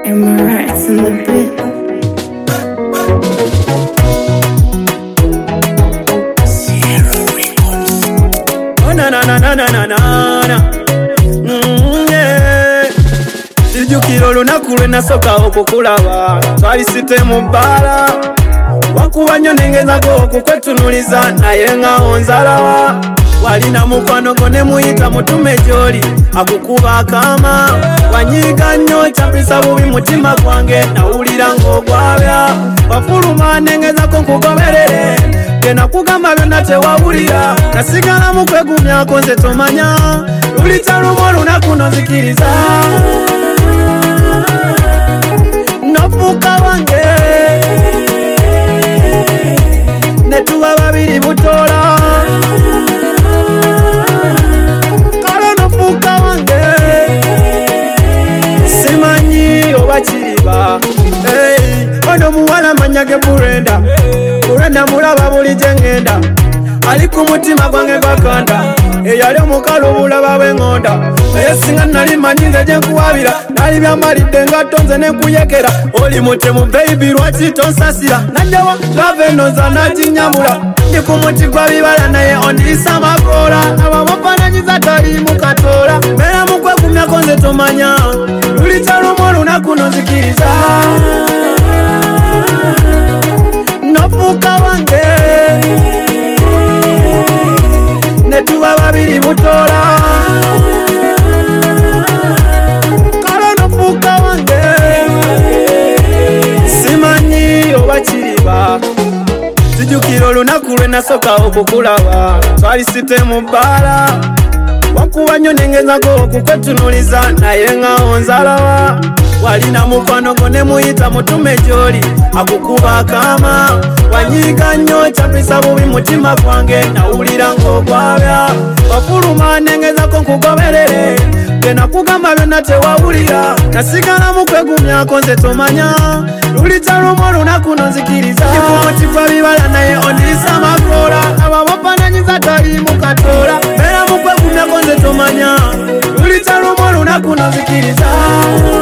Emirates in the bit. Oh na na na na na na na. Yeah. Sijukira olunaku lwe nasoka okukulaba twali site mu bbala wakuba nnyo nengezako okukwetunuliza naye nga onzalawa walina mukwano go ne muyita mutume gy'oli akukuba akaama wanyiiga nnyo kyapisa bubi mutima gwange nawulira ng'ogwabya wafuluma nengezako nkugoberere gena kugamba byonna tewawulira nasigala mu kwegumyako nze tomanya lulita lumu olunaku nozikiriza nofuuka wange netuba babiri butoola kale nofuuka wange simanyi oba kiriba ono muwala manya ge Burenda mulaba buli gye ngenda ali ku mutima gwange gwakanda eyali omukalo obulaba bw'engonda naye singa nali manyi nze gye nkuwabira nali byambalidde engatto nze ne nkuyekera oli mutemu baby lwaki tonsasira najjawa lava eno nza naginyamula ndi ku muti gwa bibala naye ondiyisa amakoola abamufaananyiza tali mu katoola mbeera mu kwegumyako nze tomanya lulita lumu olunaku nozikiriza nofuuka wange netuba babiri butoola kale nofuuka wange simanyi oba kiriba sijukira olunaku lwe nasoka okukulaba twali site mu bbala wakuba nnyo nengezako okukwetunuliza naye nga onzalawa walina mukwano go ne muyita mutume gy'oli akukuba akaama wanyiiga nnyo kyapisa bubi mutima gwange nawulira ng'ogwabya wafuluma nengezako nkugoberere gena kugamba byonna tewawulira nasigala mu kwegumyako nze tomanya lulita lumu olunaku nozikiriza kumuti gwa bibala naye ondiyisa amakoola abamufaananyiza tali mu katoola mbeera mu kwegumyako nze tomanya lulita lumu olunaku nozikiriza